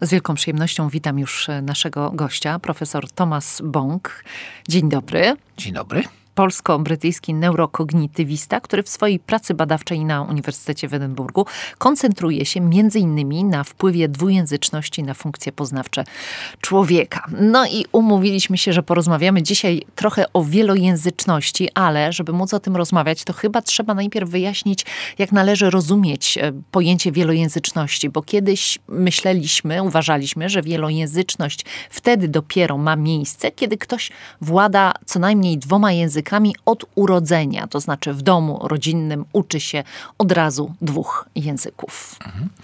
Z wielką przyjemnością witam już naszego gościa, profesor Thomas Bąk. Dzień dobry. Dzień dobry. Polsko-brytyjski neurokognitywista, który w swojej pracy badawczej na Uniwersytecie w Edynburgu koncentruje się m.in. na wpływie dwujęzyczności na funkcje poznawcze człowieka. No i umówiliśmy się, że porozmawiamy dzisiaj trochę o wielojęzyczności, ale żeby móc o tym rozmawiać, to chyba trzeba najpierw wyjaśnić, jak należy rozumieć pojęcie wielojęzyczności, bo kiedyś uważaliśmy, że wielojęzyczność wtedy dopiero ma miejsce, kiedy ktoś włada co najmniej 2 językami od urodzenia, to znaczy w domu rodzinnym uczy się od razu 2 języków.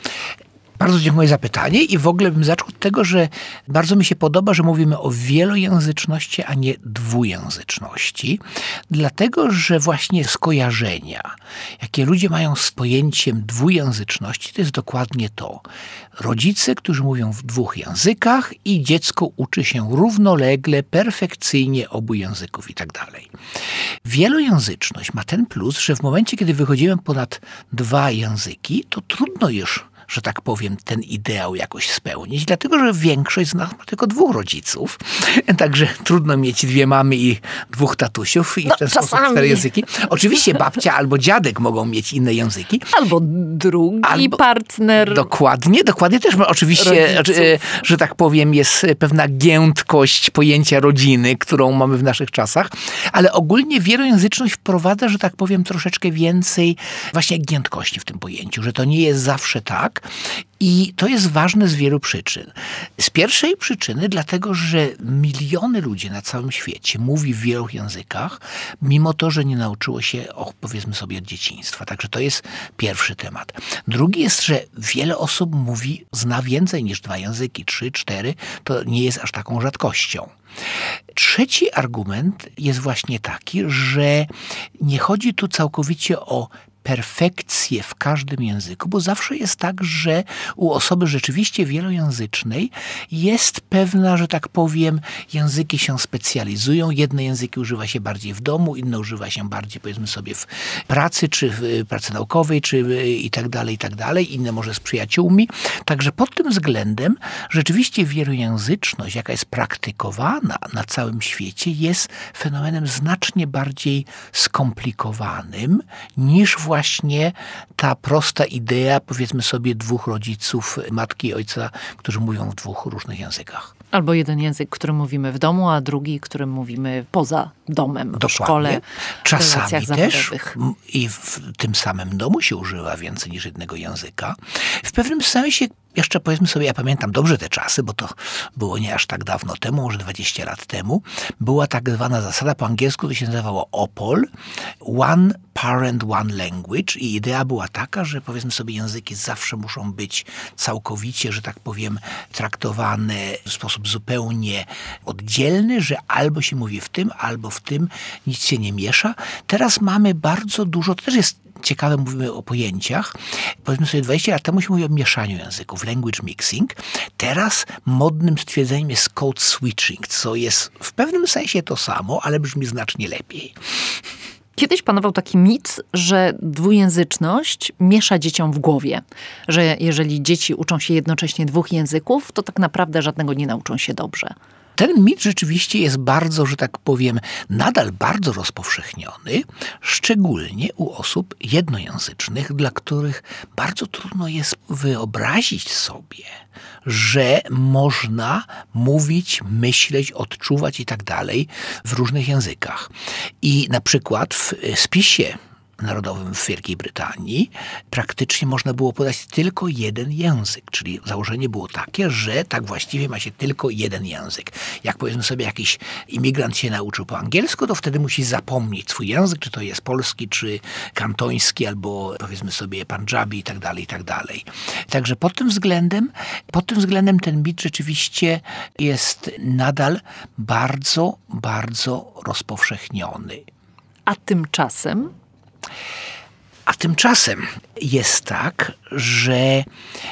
Bardzo dziękuję za pytanie i w ogóle bym zaczął od tego, że bardzo mi się podoba, że mówimy o wielojęzyczności, a nie dwujęzyczności, dlatego, że właśnie skojarzenia, jakie ludzie mają z pojęciem dwujęzyczności, to jest dokładnie to. Rodzice, którzy mówią w 2 językach i dziecko uczy się równolegle, perfekcyjnie obu języków i tak dalej. Wielojęzyczność ma ten plus, że w momencie, kiedy wychodzimy ponad 2 języki, to trudno już, że tak powiem, ten ideał jakoś spełnić, dlatego, że większość z nas ma tylko 2 rodziców, także trudno mieć 2 mamy i 2 tatusiów i w ten sposób 4 języki. Oczywiście babcia albo dziadek mogą mieć inne języki. Albo drugi partner. Dokładnie też oczywiście, że tak powiem, jest pewna giętkość pojęcia rodziny, którą mamy w naszych czasach, ale ogólnie wielojęzyczność wprowadza, że tak powiem, troszeczkę więcej właśnie giętkości w tym pojęciu, że to nie jest zawsze tak. I to jest ważne z wielu przyczyn. Z pierwszej przyczyny dlatego, że miliony ludzi na całym świecie mówi w wielu językach, mimo to, że nie nauczyło się, powiedzmy sobie, od dzieciństwa. Także to jest pierwszy temat. Drugi jest, że wiele osób zna więcej niż 2 języki, 3, 4. To nie jest aż taką rzadkością. Trzeci argument jest właśnie taki, że nie chodzi tu całkowicie o perfekcję w każdym języku, bo zawsze jest tak, że u osoby rzeczywiście wielojęzycznej jest pewna, że tak powiem, języki się specjalizują. Jedne języki używa się bardziej w domu, inne używa się bardziej, powiedzmy sobie, w pracy, czy w pracy naukowej, czy i tak dalej, inne może z przyjaciółmi. Także pod tym względem rzeczywiście wielojęzyczność, jaka jest praktykowana na całym świecie, jest fenomenem znacznie bardziej skomplikowanym niż właśnie ta prosta idea, powiedzmy sobie, 2 rodziców, matki i ojca, którzy mówią w 2 różnych językach. Albo jeden język, którym mówimy w domu, a drugi, którym mówimy poza domem, w szkole, czasami w relacjach też zawodowych. I w tym samym domu się używa więcej niż jednego języka. W pewnym sensie jeszcze, powiedzmy sobie, ja pamiętam dobrze te czasy, bo to było nie aż tak dawno temu, może 20 lat temu. Była tak zwana zasada, po angielsku to się nazywało OPOL, One Parent, One Language, i idea była taka, że powiedzmy sobie, języki zawsze muszą być całkowicie, że tak powiem, traktowane w sposób zupełnie oddzielny, że albo się mówi w tym, albo w tym, nic się nie miesza. Teraz mamy bardzo dużo, to też jest ciekawe, mówimy o pojęciach. Powiedzmy sobie, 20 lat temu się mówi o mieszaniu języków, language mixing. Teraz modnym stwierdzeniem jest code switching, co jest w pewnym sensie to samo, ale brzmi znacznie lepiej. Kiedyś panował taki mit, że dwujęzyczność miesza dzieciom w głowie. Że jeżeli dzieci uczą się jednocześnie 2 języków, to tak naprawdę żadnego nie nauczą się dobrze. Ten mit rzeczywiście jest bardzo, że tak powiem, nadal bardzo rozpowszechniony, szczególnie u osób jednojęzycznych, dla których bardzo trudno jest wyobrazić sobie, że można mówić, myśleć, odczuwać i tak dalej w różnych językach. I na przykład w spisie narodowym w Wielkiej Brytanii praktycznie można było podać tylko jeden język, czyli założenie było takie, że tak właściwie ma się tylko jeden język. Jak powiedzmy sobie jakiś imigrant się nauczył po angielsku, to wtedy musi zapomnieć swój język, czy to jest polski, czy kantoński, albo powiedzmy sobie pandżabi i tak dalej, i tak dalej. Także pod tym względem ten mit rzeczywiście jest nadal bardzo, bardzo rozpowszechniony. A tymczasem jest tak, że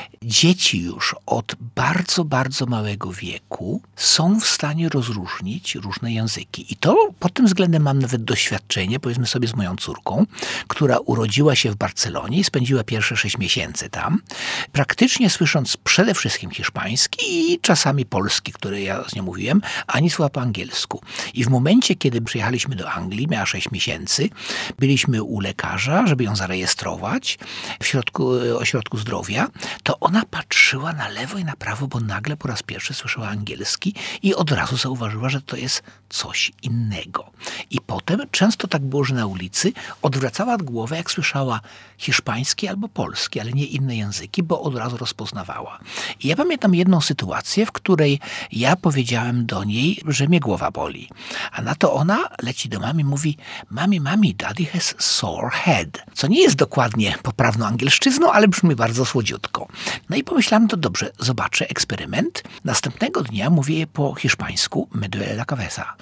dzieci już od bardzo, bardzo małego wieku są w stanie rozróżnić różne języki. I to pod tym względem mam nawet doświadczenie, powiedzmy sobie z moją córką, która urodziła się w Barcelonie i spędziła pierwsze 6 miesięcy tam, praktycznie słysząc przede wszystkim hiszpański i czasami polski, który ja z nią mówiłem, ani słowa po angielsku. I w momencie, kiedy przyjechaliśmy do Anglii, miała 6 miesięcy, byliśmy u lekarza, żeby ją zarejestrować w ośrodku zdrowia, to ona patrzyła na lewo i na prawo, bo nagle po raz pierwszy słyszała angielski i od razu zauważyła, że to jest coś innego. I potem często tak było, że na ulicy odwracała głowę, jak słyszała hiszpański albo polski, ale nie inne języki, bo od razu rozpoznawała. I ja pamiętam jedną sytuację, w której ja powiedziałem do niej, że mnie głowa boli. A na to ona leci do mamy i mówi: Mami, daddy has sore head. Co nie jest dokładnie poprawną angielszczyzną, ale brzmi bardzo słodziutko. No i pomyślałem, to dobrze, zobaczę eksperyment. Następnego dnia mówię po hiszpańsku: me duele la cabeza.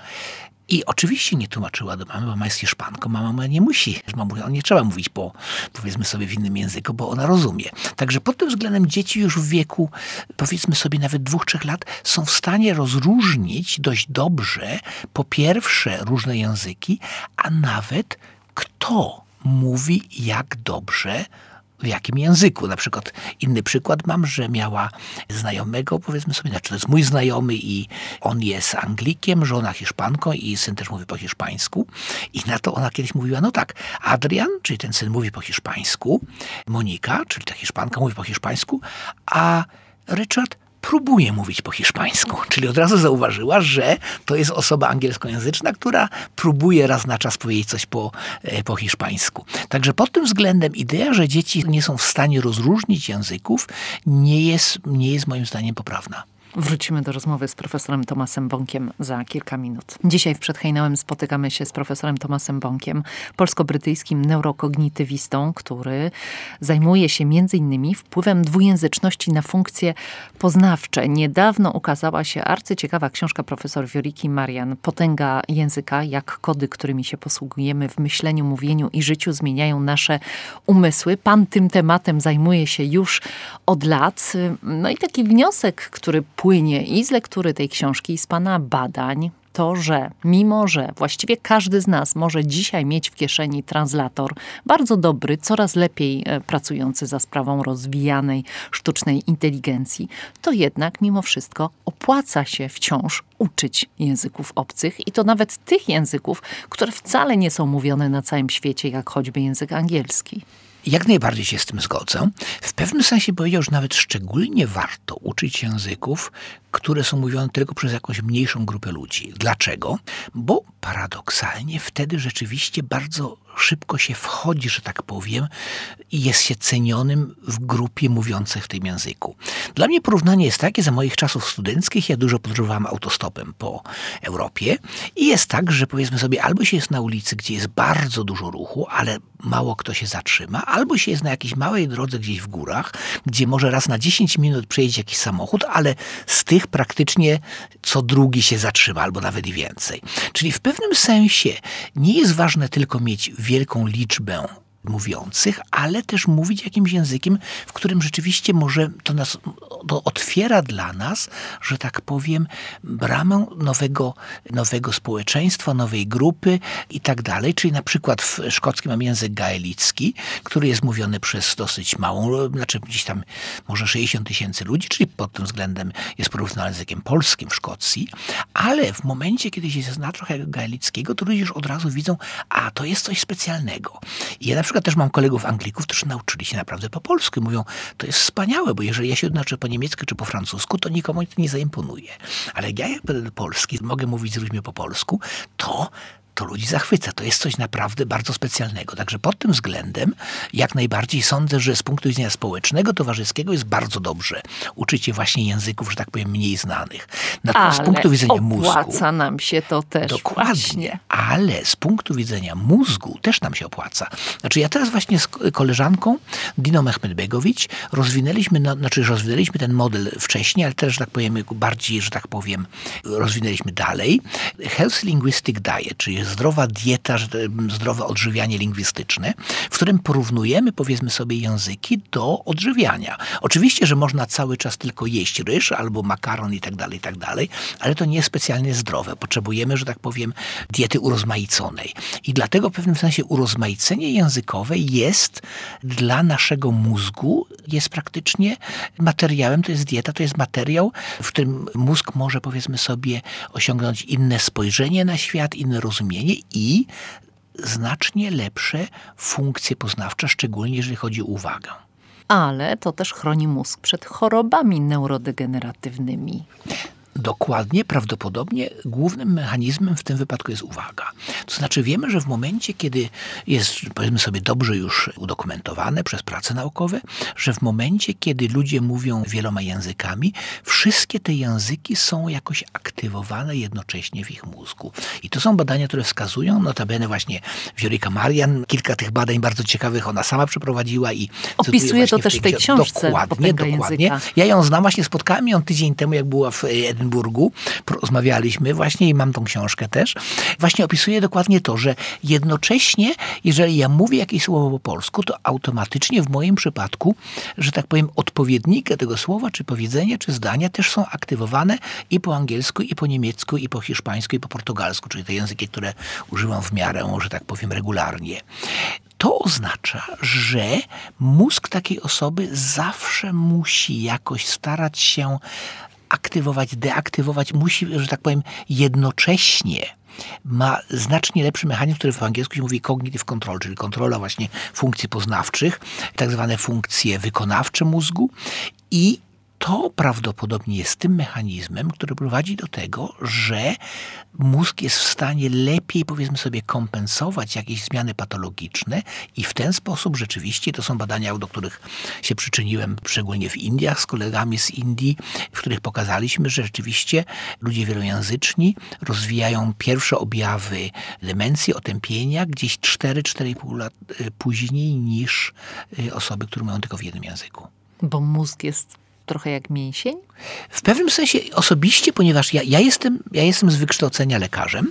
I oczywiście nie tłumaczyła do mamy, bo mama jest Hiszpanką, mama nie musi, nie trzeba mówić powiedzmy sobie w innym języku, bo ona rozumie. Także pod tym względem dzieci już w wieku, powiedzmy sobie nawet 2-3 lat, są w stanie rozróżnić dość dobrze, po pierwsze, różne języki, a nawet kto mówi jak dobrze, w jakim języku. Na przykład inny przykład mam, że miała znajomego, powiedzmy sobie, to jest mój znajomy i on jest Anglikiem, żona Hiszpanką i syn też mówi po hiszpańsku. I na to ona kiedyś mówiła, no tak, Adrian, czyli ten syn mówi po hiszpańsku, Monika, czyli ta Hiszpanka mówi po hiszpańsku, a Richard próbuje mówić po hiszpańsku, czyli od razu zauważyła, że to jest osoba angielskojęzyczna, która próbuje raz na czas powiedzieć coś po hiszpańsku. Także pod tym względem idea, że dzieci nie są w stanie rozróżnić języków, nie jest moim zdaniem poprawna. Wrócimy do rozmowy z profesorem Tomasem Bąkiem za kilka minut. Dzisiaj w Przed Hejnałem spotykamy się z profesorem Tomasem Bąkiem, polsko-brytyjskim neurokognitywistą, który zajmuje się m.in. wpływem dwujęzyczności na funkcje poznawcze. Niedawno ukazała się arcyciekawa książka profesor Wioriki Marian Potęga języka, jak kody, którymi się posługujemy w myśleniu, mówieniu i życiu zmieniają nasze umysły. Pan tym tematem zajmuje się już od lat. No i taki wniosek, który płynie i z lektury tej książki, i z pana badań, to, że mimo, że właściwie każdy z nas może dzisiaj mieć w kieszeni translator, bardzo dobry, coraz lepiej pracujący za sprawą rozwijanej sztucznej inteligencji, to jednak mimo wszystko opłaca się wciąż uczyć języków obcych i to nawet tych języków, które wcale nie są mówione na całym świecie, jak choćby język angielski. Jak najbardziej się z tym zgodzę. W pewnym sensie powiedział, że nawet szczególnie warto uczyć języków, które są mówione tylko przez jakąś mniejszą grupę ludzi. Dlaczego? Bo paradoksalnie wtedy rzeczywiście bardzo szybko się wchodzi, że tak powiem, i jest się cenionym w grupie mówiących w tym języku. Dla mnie porównanie jest takie, za moich czasów studenckich ja dużo podróżowałem autostopem po Europie i jest tak, że powiedzmy sobie, albo się jest na ulicy, gdzie jest bardzo dużo ruchu, ale mało kto się zatrzyma, albo się jest na jakiejś małej drodze gdzieś w górach, gdzie może raz na 10 minut przejedzie jakiś samochód, ale z tych praktycznie co drugi się zatrzyma, albo nawet i więcej. Czyli w pewnym sensie nie jest ważne tylko mieć wielką liczbę mówiących, ale też mówić jakimś językiem, w którym rzeczywiście może to otwiera dla nas, że tak powiem, bramę nowego społeczeństwa, nowej grupy i tak dalej. Czyli na przykład w szkockim mam język gaelicki, który jest mówiony przez dosyć małą, znaczy gdzieś tam może 60 000 ludzi, czyli pod tym względem jest porównywalny z językiem polskim w Szkocji, ale w momencie, kiedy się zna trochę gaelickiego, to ludzie już od razu widzą, a to jest coś specjalnego. I ja na przykład też mam kolegów Anglików, którzy nauczyli się naprawdę po polsku. Mówią, to jest wspaniałe, bo jeżeli ja się odnaczę po niemiecku czy po francusku, to nikomu to nie zaimponuje. Ale jak ja będę do Polski, mogę mówić z ludźmi po polsku, to ludzi zachwyca. To jest coś naprawdę bardzo specjalnego. Także pod tym względem jak najbardziej sądzę, że z punktu widzenia społecznego, towarzyskiego jest bardzo dobrze uczyć się właśnie języków, że tak powiem, mniej znanych. Natomiast z punktu widzenia mózgu opłaca nam się to też. Dokładnie. Właśnie. Ale z punktu widzenia mózgu też nam się opłaca. Znaczy ja teraz właśnie z koleżanką Diną Mehmetbegowicz rozwinęliśmy ten model wcześniej, ale też, że tak powiem, bardziej, że tak powiem, rozwinęliśmy dalej. Health Linguistic Diet, czyli zdrowa dieta, zdrowe odżywianie lingwistyczne, w którym porównujemy, powiedzmy sobie, języki do odżywiania. Oczywiście, że można cały czas tylko jeść ryż albo makaron i tak dalej, ale to nie jest specjalnie zdrowe. Potrzebujemy, że tak powiem, diety urozmaiconej. I dlatego w pewnym sensie urozmaicenie językowe jest dla naszego mózgu, jest praktycznie materiałem, to jest dieta, to jest materiał, w którym mózg może, powiedzmy sobie, osiągnąć inne spojrzenie na świat, inne rozumienie i znacznie lepsze funkcje poznawcze, szczególnie jeżeli chodzi o uwagę. Ale to też chroni mózg przed chorobami neurodegeneratywnymi. Dokładnie, prawdopodobnie głównym mechanizmem w tym wypadku jest uwaga. To znaczy wiemy, że w momencie, kiedy jest, powiedzmy sobie, dobrze już udokumentowane przez prace naukowe, że w momencie, kiedy ludzie mówią wieloma językami, wszystkie te języki są jakoś aktywowane jednocześnie w ich mózgu. I to są badania, które wskazują, notabene właśnie Viorica Marian, kilka tych badań bardzo ciekawych ona sama przeprowadziła i opisuje to też w tej książce. Dokładnie. Ja ją znam, właśnie spotkałem ją tydzień temu, jak była w Edynburgu, rozmawialiśmy właśnie i mam tą książkę też. Właśnie opisuje dokładnie to, że jednocześnie, jeżeli ja mówię jakieś słowo po polsku, to automatycznie w moim przypadku, że tak powiem, odpowiedniki tego słowa, czy powiedzenia, czy zdania też są aktywowane i po angielsku, i po niemiecku, i po hiszpańsku, i po portugalsku, czyli te języki, które używam w miarę, że tak powiem, regularnie. To oznacza, że mózg takiej osoby zawsze musi jakoś starać się aktywować, deaktywować, musi, że tak powiem, jednocześnie ma znacznie lepszy mechanizm, który w angielsku się mówi cognitive control, czyli kontrola właśnie funkcji poznawczych, tak zwane funkcje wykonawcze mózgu i to prawdopodobnie jest tym mechanizmem, który prowadzi do tego, że mózg jest w stanie lepiej, powiedzmy sobie, kompensować jakieś zmiany patologiczne i w ten sposób rzeczywiście, to są badania, do których się przyczyniłem szczególnie w Indiach z kolegami z Indii, w których pokazaliśmy, że rzeczywiście ludzie wielojęzyczni rozwijają pierwsze objawy demencji, otępienia gdzieś 4-4,5 lat później niż osoby, które mówią tylko w jednym języku. Bo mózg jest trochę jak mięsień? W pewnym sensie osobiście, ponieważ ja jestem z wykształcenia lekarzem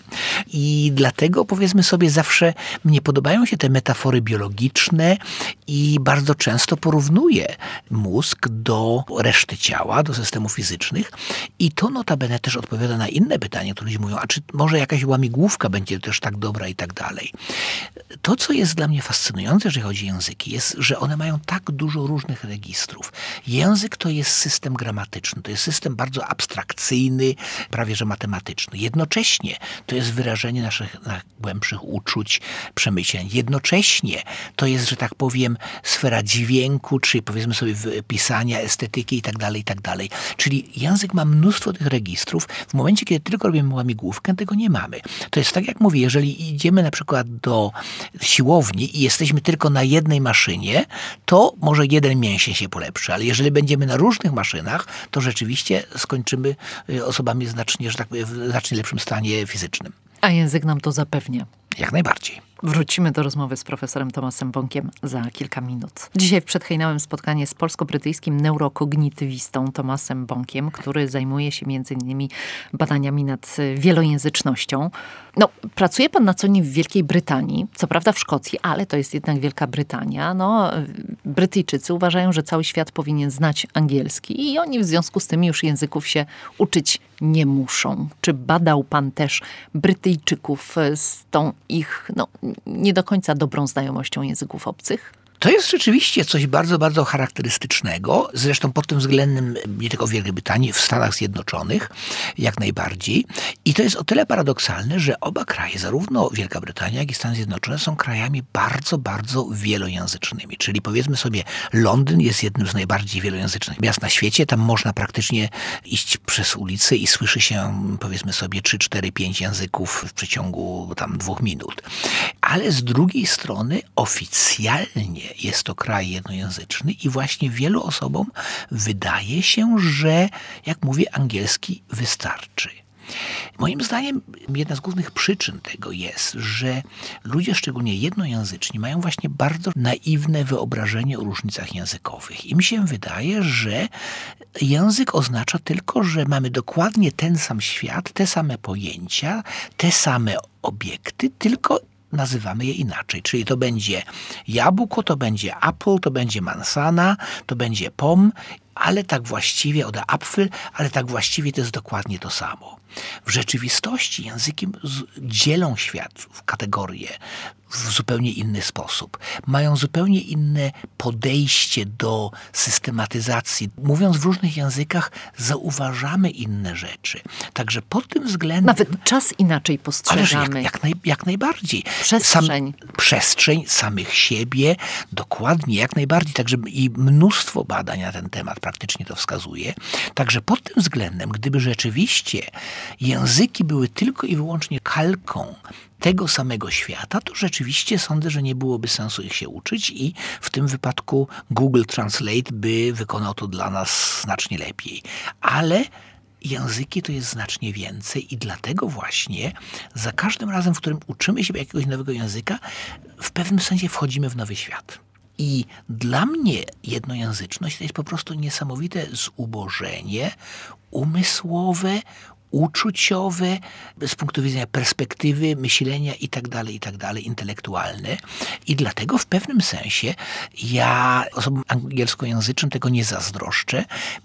i dlatego, powiedzmy sobie, zawsze mnie podobają się te metafory biologiczne i bardzo często porównuję mózg do reszty ciała, do systemów fizycznych i to notabene też odpowiada na inne pytanie, które ludzie mówią, a czy może jakaś łamigłówka będzie też tak dobra i tak dalej. To, co jest dla mnie fascynujące, jeżeli chodzi o języki, jest, że one mają tak dużo różnych registrów. Język to jest system gramatyczny, to jest system bardzo abstrakcyjny, prawie że matematyczny. Jednocześnie to jest wyrażenie naszych najgłębszych uczuć, przemyśleń. Jednocześnie to jest, że tak powiem, sfera dźwięku, czy powiedzmy sobie pisania, estetyki i tak dalej. Czyli język ma mnóstwo tych registrów. W momencie, kiedy tylko robimy łamigłówkę, tego nie mamy. To jest tak, jak mówię, jeżeli idziemy na przykład do siłowni i jesteśmy tylko na jednej maszynie, to może jeden mięsień się polepszy, ale jeżeli będziemy na różnych maszynach, to rzeczywiście skończymy osobami znacznie, że tak powiem, w znacznie lepszym stanie fizycznym. A język nam to zapewnia. Jak najbardziej. Wrócimy do rozmowy z profesorem Tomasem Bąkiem za kilka minut. Dzisiaj w Przedhejnałem spotkanie z polsko-brytyjskim neurokognitywistą Tomasem Bąkiem, który zajmuje się m.in. badaniami nad wielojęzycznością. Pracuje pan na co dzień w Wielkiej Brytanii, co prawda w Szkocji, ale to jest jednak Wielka Brytania. Brytyjczycy uważają, że cały świat powinien znać angielski i oni w związku z tym już języków się uczyć nie muszą. Czy badał pan też Brytyjczyków z tą ich nie do końca dobrą znajomością języków obcych? To jest rzeczywiście coś bardzo, bardzo charakterystycznego. Zresztą pod tym względem nie tylko w Wielkiej Brytanii, w Stanach Zjednoczonych jak najbardziej. I to jest o tyle paradoksalne, że oba kraje, zarówno Wielka Brytania, jak i Stany Zjednoczone są krajami bardzo, bardzo wielojęzycznymi. Czyli powiedzmy sobie, Londyn jest jednym z najbardziej wielojęzycznych miast na świecie. Tam można praktycznie iść przez ulicę i słyszy się, powiedzmy sobie, 3, 4, 5 języków w przeciągu 2 minut. Ale z drugiej strony oficjalnie jest to kraj jednojęzyczny i właśnie wielu osobom wydaje się, że, jak mówię, angielski wystarczy. Moim zdaniem jedna z głównych przyczyn tego jest, że ludzie, szczególnie jednojęzyczni, mają właśnie bardzo naiwne wyobrażenie o różnicach językowych. Im się wydaje, że język oznacza tylko, że mamy dokładnie ten sam świat, te same pojęcia, te same obiekty, tylko nazywamy je inaczej. Czyli to będzie jabłko, to będzie apple, to będzie mansana, to będzie pom, ale tak właściwie, oder Apfel, ale tak właściwie to jest dokładnie to samo. W rzeczywistości języki dzielą świat w kategorie w zupełnie inny sposób. Mają zupełnie inne podejście do systematyzacji. Mówiąc w różnych językach, zauważamy inne rzeczy. Także pod tym względem... Nawet czas inaczej postrzegamy. Jak najbardziej. Przestrzeń. Samych siebie, dokładnie, jak najbardziej. Także i mnóstwo badań na ten temat praktycznie to wskazuje. Także pod tym względem, gdyby rzeczywiście języki były tylko i wyłącznie kalką tego samego świata, to rzeczywiście sądzę, że nie byłoby sensu ich się uczyć i w tym wypadku Google Translate by wykonał to dla nas znacznie lepiej. Ale języki to jest znacznie więcej i dlatego właśnie za każdym razem, w którym uczymy się jakiegoś nowego języka, w pewnym sensie wchodzimy w nowy świat. I dla mnie jednojęzyczność to jest po prostu niesamowite zubożenie umysłowe, uczuciowe, z punktu widzenia perspektywy, myślenia i tak dalej, intelektualne. I dlatego w pewnym sensie ja osobom angielskojęzycznym tego nie zazdroszczę.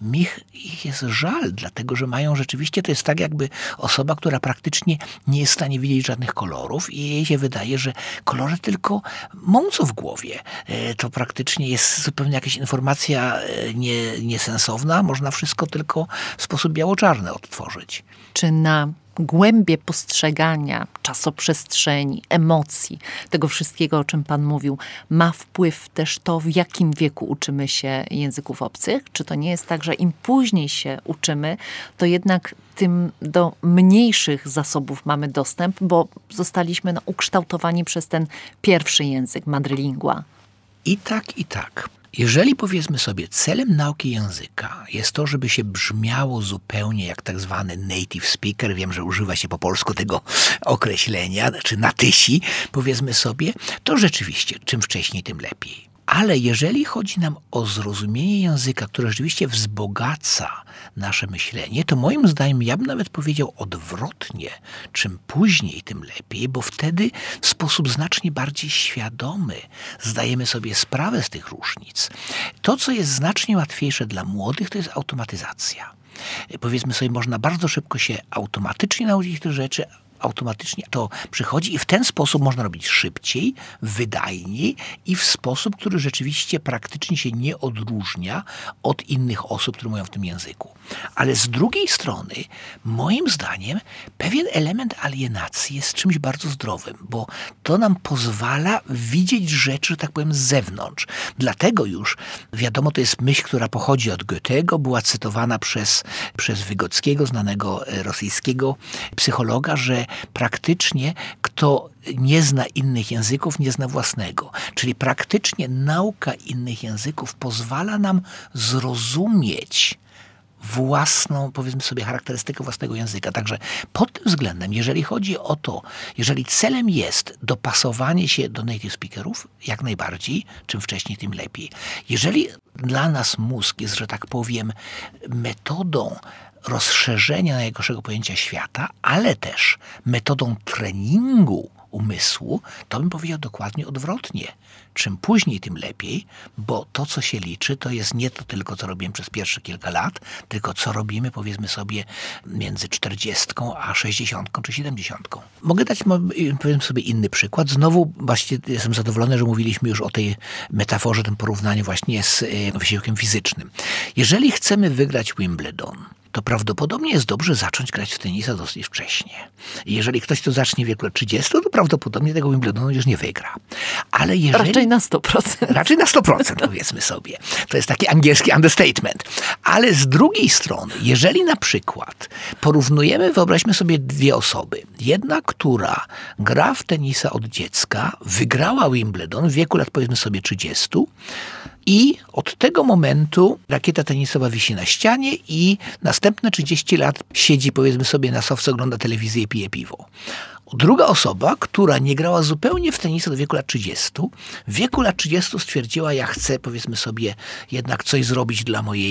Ich jest żal, dlatego że mają rzeczywiście, to jest tak jakby osoba, która praktycznie nie jest w stanie widzieć żadnych kolorów i jej się wydaje, że kolory tylko mącą w głowie. To praktycznie jest zupełnie jakaś informacja niesensowna. Można wszystko tylko w sposób biało-czarny odtworzyć. Czy na głębię postrzegania czasoprzestrzeni, emocji, tego wszystkiego, o czym pan mówił, ma wpływ też to, w jakim wieku uczymy się języków obcych? Czy to nie jest tak, że im później się uczymy, to jednak tym do mniejszych zasobów mamy dostęp, bo zostaliśmy ukształtowani przez ten pierwszy język, madrelingua? I tak, i tak. Jeżeli powiedzmy sobie, celem nauki języka jest to, żeby się brzmiało zupełnie jak tak zwany native speaker, wiem, że używa się po polsku tego określenia, czy natysi, powiedzmy sobie, to rzeczywiście czym wcześniej, tym lepiej. Ale jeżeli chodzi nam o zrozumienie języka, które rzeczywiście wzbogaca nasze myślenie, to moim zdaniem ja bym nawet powiedział odwrotnie. Czym później, tym lepiej, bo wtedy w sposób znacznie bardziej świadomy zdajemy sobie sprawę z tych różnic. To, co jest znacznie łatwiejsze dla młodych, to jest automatyzacja. Powiedzmy sobie, można bardzo szybko się automatycznie nauczyć tych rzeczy, automatycznie to przychodzi i w ten sposób można robić szybciej, wydajniej i w sposób, który rzeczywiście praktycznie się nie odróżnia od innych osób, które mówią w tym języku. Ale z drugiej strony, moim zdaniem, pewien element alienacji jest czymś bardzo zdrowym, bo to nam pozwala widzieć rzeczy, że tak powiem, z zewnątrz. Dlatego już, wiadomo, to jest myśl, która pochodzi od Goethego, była cytowana przez Wygockiego, znanego rosyjskiego psychologa, że praktycznie kto nie zna innych języków, nie zna własnego. Czyli praktycznie nauka innych języków pozwala nam zrozumieć własną, powiedzmy sobie, charakterystykę własnego języka. Także pod tym względem, jeżeli chodzi o to, jeżeli celem jest dopasowanie się do native speakerów, jak najbardziej, czym wcześniej, tym lepiej. Jeżeli dla nas mózg jest, że tak powiem, metodą rozszerzenia najgorszego pojęcia świata, ale też metodą treningu umysłu, to bym powiedział dokładnie odwrotnie. Czym później, tym lepiej, bo to, co się liczy, to jest nie to tylko, co robimy przez pierwsze kilka lat, tylko co robimy, powiedzmy sobie, między 40 a 60 czy 70. Mogę dać, powiedzmy sobie, inny przykład. Znowu właśnie jestem zadowolony, że mówiliśmy już o tej metaforze, tym porównaniu właśnie z wysiłkiem fizycznym. Jeżeli chcemy wygrać Wimbledon, to prawdopodobnie jest dobrze zacząć grać w tenisa dosyć wcześnie. Jeżeli ktoś to zacznie w wieku 30, to prawdopodobnie tego Wimbledonu już nie wygra. Ale jeżeli... Raczej na 100%. Raczej na 100%, powiedzmy sobie. To jest taki angielski understatement. Ale z drugiej strony, jeżeli na przykład porównujemy, wyobraźmy sobie dwie osoby. Jedna, która gra w tenisa od dziecka, wygrała Wimbledon w wieku lat, powiedzmy sobie, 30, I od tego momentu rakieta tenisowa wisi na ścianie i następne 30 lat siedzi, powiedzmy sobie, na sofce, ogląda telewizję i pije piwo. Druga osoba, która nie grała zupełnie w tenisa do wieku lat 30, w wieku lat 30 stwierdziła, ja chcę, powiedzmy sobie, jednak coś zrobić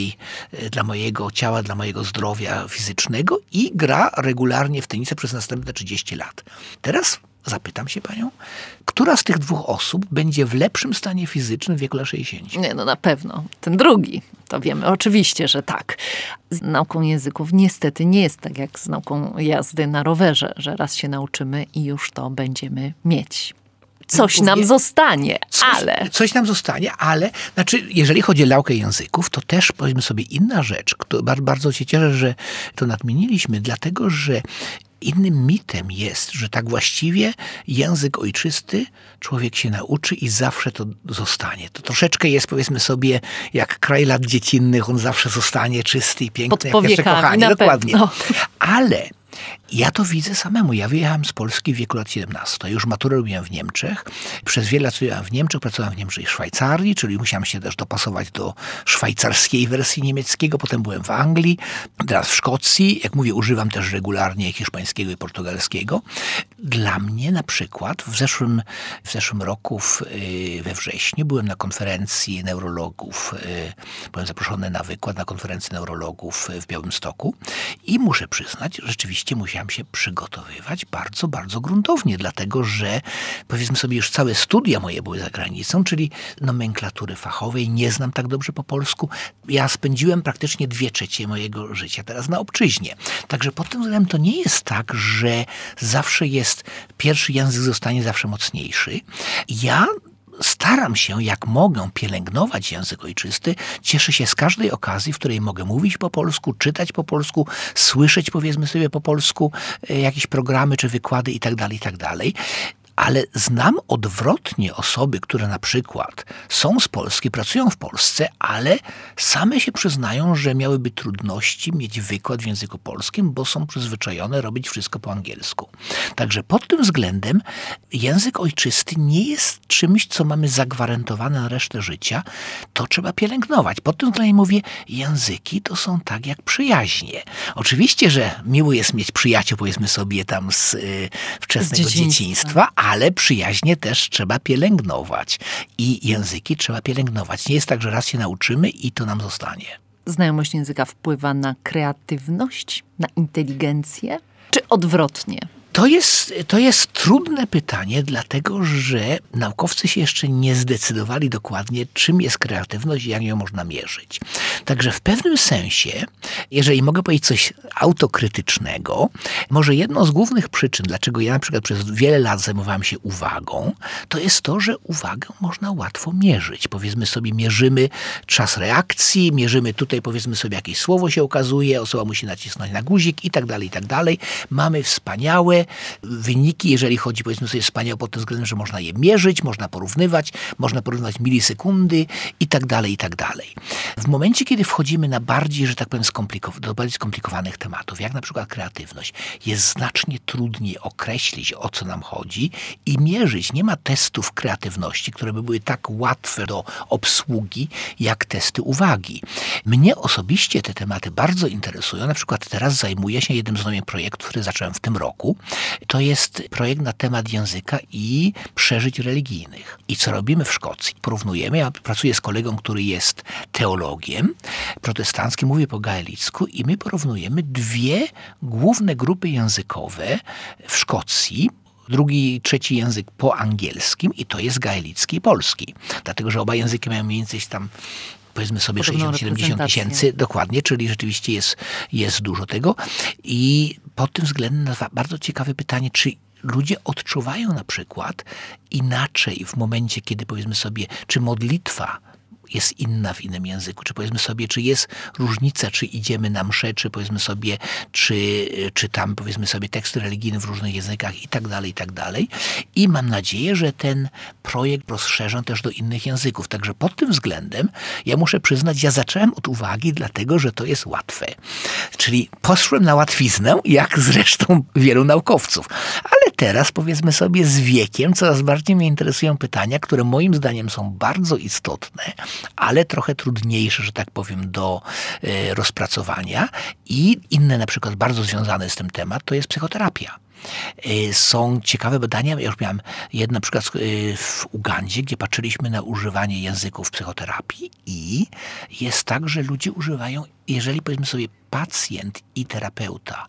dla mojego ciała, dla mojego zdrowia fizycznego i gra regularnie w tenisa przez następne 30 lat. Teraz zapytam się panią, która z tych dwóch osób będzie w lepszym stanie fizycznym w wieku lat 60? Nie, no na pewno. Ten drugi. To wiemy oczywiście, że tak. Z nauką języków niestety nie jest tak jak z nauką jazdy na rowerze, że raz się nauczymy i już to będziemy mieć. Coś nam zostanie, ale... Coś nam zostanie, ale... Znaczy, jeżeli chodzi o naukę języków, to też, powiedzmy sobie, inna rzecz. Bardzo się cieszę, że to nadmieniliśmy, dlatego, że innym mitem jest, że tak właściwie język ojczysty człowiek się nauczy i zawsze to zostanie. To troszeczkę jest, powiedzmy sobie, jak kraj lat dziecinnych, on zawsze zostanie czysty i piękny, jak jeszcze kochanie. Dokładnie. Ale ja to widzę samemu. Ja wyjechałem z Polski w wieku lat 17. Już maturę robiłem w Niemczech. Przez wiele lat studiowałem w Niemczech, pracowałem w Niemczech i Szwajcarii, czyli musiałem się też dopasować do szwajcarskiej wersji niemieckiego. Potem byłem w Anglii, teraz w Szkocji. Jak mówię, używam też regularnie hiszpańskiego i portugalskiego. Dla mnie na przykład w zeszłym roku we wrześniu byłem na konferencji neurologów. Byłem zaproszony na wykład na konferencji neurologów w Białymstoku i muszę przyznać, że rzeczywiście musiałem się przygotowywać bardzo, bardzo gruntownie, dlatego że, powiedzmy sobie, już całe studia moje były za granicą, czyli nomenklatury fachowej nie znam tak dobrze po polsku. Ja spędziłem praktycznie 2/3 mojego życia teraz na obczyźnie. Także pod tym względem to nie jest tak, że zawsze jest, pierwszy język zostanie zawsze mocniejszy. Ja staram się, jak mogę, pielęgnować język ojczysty. Cieszę się z każdej okazji, w której mogę mówić po polsku, czytać po polsku, słyszeć, powiedzmy sobie, po polsku jakieś programy czy wykłady itd., itd. Ale znam odwrotnie osoby, które na przykład są z Polski, pracują w Polsce, ale same się przyznają, że miałyby trudności mieć wykład w języku polskim, bo są przyzwyczajone robić wszystko po angielsku. Także pod tym względem język ojczysty nie jest czymś, co mamy zagwarantowane na resztę życia. To trzeba pielęgnować. Pod tym względem mówię, języki to są tak jak przyjaźnie. Oczywiście, że miło jest mieć przyjaciół, powiedzmy sobie tam z wczesnego dzieciństwa, ale przyjaźnie też trzeba pielęgnować i języki trzeba pielęgnować. Nie jest tak, że raz się nauczymy i to nam zostanie. Znajomość języka wpływa na kreatywność, na inteligencję, czy odwrotnie? To jest trudne pytanie, dlatego że naukowcy się jeszcze nie zdecydowali dokładnie, czym jest kreatywność i jak ją można mierzyć. Także w pewnym sensie, jeżeli mogę powiedzieć coś autokrytycznego, może jedną z głównych przyczyn, dlaczego ja na przykład przez wiele lat zajmowałem się uwagą, to jest to, że uwagę można łatwo mierzyć. Powiedzmy sobie, mierzymy czas reakcji, mierzymy tutaj, powiedzmy sobie, jakieś słowo się ukazuje, osoba musi nacisnąć na guzik i tak dalej, i tak dalej. Mamy wspaniałe wyniki, jeżeli chodzi, powiedzmy sobie, wspaniałe pod tym względem, że można je mierzyć, można porównywać milisekundy i tak dalej, i tak dalej. W momencie, kiedy wchodzimy na bardziej, że tak powiem, do bardziej skomplikowanych tematów, jak na przykład kreatywność, jest znacznie trudniej określić, o co nam chodzi i mierzyć. Nie ma testów kreatywności, które by były tak łatwe do obsługi, jak testy uwagi. Mnie osobiście te tematy bardzo interesują. Na przykład teraz zajmuję się jednym z nowych projektów, który zacząłem w tym roku. To jest projekt na temat języka i przeżyć religijnych. I co robimy w Szkocji? Porównujemy, ja pracuję z kolegą, który jest teologiem protestanckim, mówi po gaelicku i my porównujemy dwie główne grupy językowe w Szkocji. Drugi i trzeci język po angielskim i to jest gaelicki i polski. Dlatego, że oba języki mają mniej więcej tam, powiedzmy sobie, 60-70 tysięcy, dokładnie, czyli rzeczywiście jest dużo tego. I pod tym względem bardzo ciekawe pytanie, czy ludzie odczuwają na przykład inaczej w momencie, kiedy, powiedzmy sobie, czy modlitwa jest inna w innym języku, czy powiedzmy sobie, czy jest różnica, czy idziemy na mszę, czy powiedzmy sobie, czy tam powiedzmy sobie teksty religijne w różnych językach i tak dalej, i tak dalej. I mam nadzieję, że ten projekt rozszerzą też do innych języków. Także pod tym względem ja muszę przyznać, ja zacząłem od uwagi, dlatego że to jest łatwe. Czyli poszłem na łatwiznę, jak zresztą wielu naukowców. Ale teraz powiedzmy sobie z wiekiem coraz bardziej mnie interesują pytania, które moim zdaniem są bardzo istotne, ale trochę trudniejsze, że tak powiem, do rozpracowania i inne na przykład bardzo związane z tym temat to jest psychoterapia. Są ciekawe badania, ja już miałem jedno na przykład w Ugandzie, gdzie patrzyliśmy na używanie języków w psychoterapii i jest tak, że ludzie używają, jeżeli powiedzmy sobie pacjent i terapeuta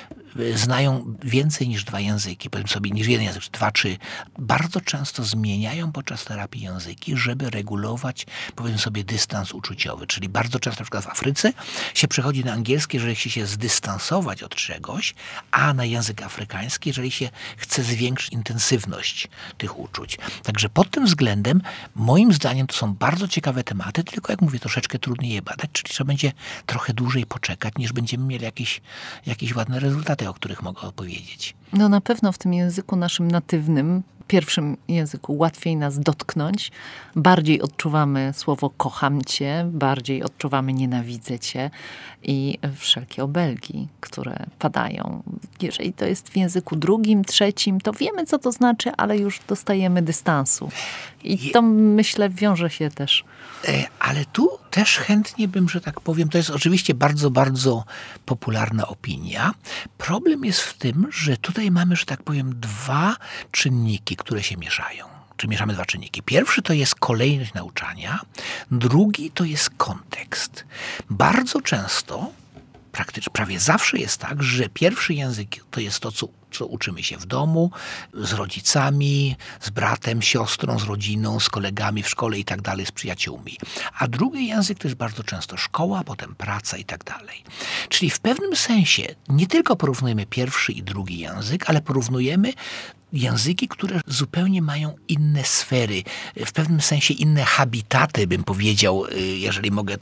znają więcej niż 2 języki, powiedzmy sobie niż jeden język, czy 2, czy bardzo często zmieniają podczas terapii języki, żeby regulować, powiedzmy sobie, dystans uczuciowy. Czyli bardzo często na przykład w Afryce się przechodzi na angielski, jeżeli chce się zdystansować od czegoś, a na język afrykański, jeżeli się chce zwiększyć intensywność tych uczuć. Także pod tym względem moim zdaniem to są bardzo ciekawe tematy, tylko jak mówię, troszeczkę trudniej je badać, czyli trzeba będzie trochę dłużej poczekać, niż będziemy mieli jakieś ładne rezultaty, o których mogę opowiedzieć. No na pewno w tym języku naszym natywnym, pierwszym języku łatwiej nas dotknąć. Bardziej odczuwamy słowo kocham cię, bardziej odczuwamy nienawidzę cię i wszelkie obelgi, które padają. Jeżeli to jest w języku drugim, trzecim, to wiemy, co to znaczy, ale już dostajemy dystansu. I to, myślę, wiąże się też. Ale tu też chętnie bym, że tak powiem, to jest oczywiście bardzo, bardzo popularna opinia. Problem jest w tym, że tutaj mamy, że tak powiem, 2 czynniki, które się mieszają. Czy mieszamy 2 czynniki. Pierwszy to jest kolejność nauczania, drugi to jest kontekst. Bardzo często, praktycznie prawie zawsze jest tak, że pierwszy język to jest to, co uczymy się w domu, z rodzicami, z bratem, siostrą, z rodziną, z kolegami w szkole i tak dalej, z przyjaciółmi. A drugi język to jest bardzo często szkoła, potem praca i tak dalej. Czyli w pewnym sensie nie tylko porównujemy pierwszy i drugi język, ale porównujemy języki, które zupełnie mają inne sfery, w pewnym sensie inne habitaty, bym powiedział, jeżeli mogę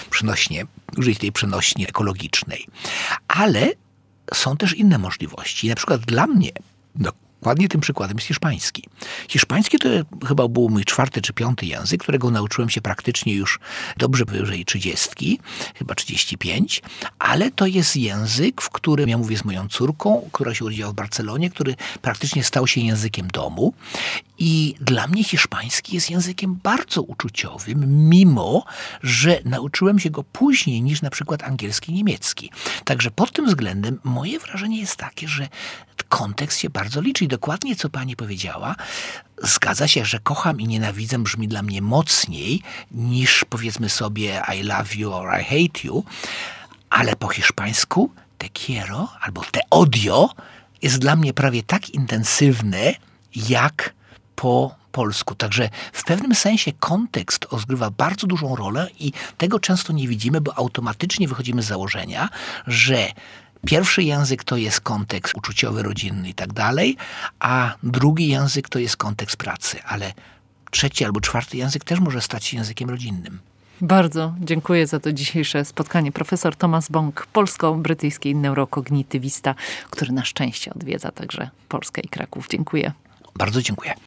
użyć tej przenośni ekologicznej. Ale są też inne możliwości. Na przykład dla mnie dokładnie tym przykładem jest hiszpański. Hiszpański to chyba był mój 4. czy 5. język, którego nauczyłem się praktycznie już dobrze powyżej 30, chyba 35, ale to jest język, w którym ja mówię z moją córką, która się urodziła w Barcelonie, który praktycznie stał się językiem domu. I dla mnie hiszpański jest językiem bardzo uczuciowym, mimo że nauczyłem się go później niż na przykład angielski, niemiecki. Także pod tym względem moje wrażenie jest takie, że kontekst się bardzo liczy. I dokładnie co pani powiedziała, zgadza się, że kocham i nienawidzę brzmi dla mnie mocniej niż powiedzmy sobie I love you or I hate you, ale po hiszpańsku te quiero albo te odio jest dla mnie prawie tak intensywne jak po polsku. Także w pewnym sensie kontekst odgrywa bardzo dużą rolę i tego często nie widzimy, bo automatycznie wychodzimy z założenia, że pierwszy język to jest kontekst uczuciowy, rodzinny i tak dalej, a drugi język to jest kontekst pracy, ale 3. albo 4. język też może stać się językiem rodzinnym. Bardzo dziękuję za to dzisiejsze spotkanie. Profesor Thomas Bąk, polsko-brytyjski neurokognitywista, który na szczęście odwiedza także Polskę i Kraków. Dziękuję. Bardzo dziękuję.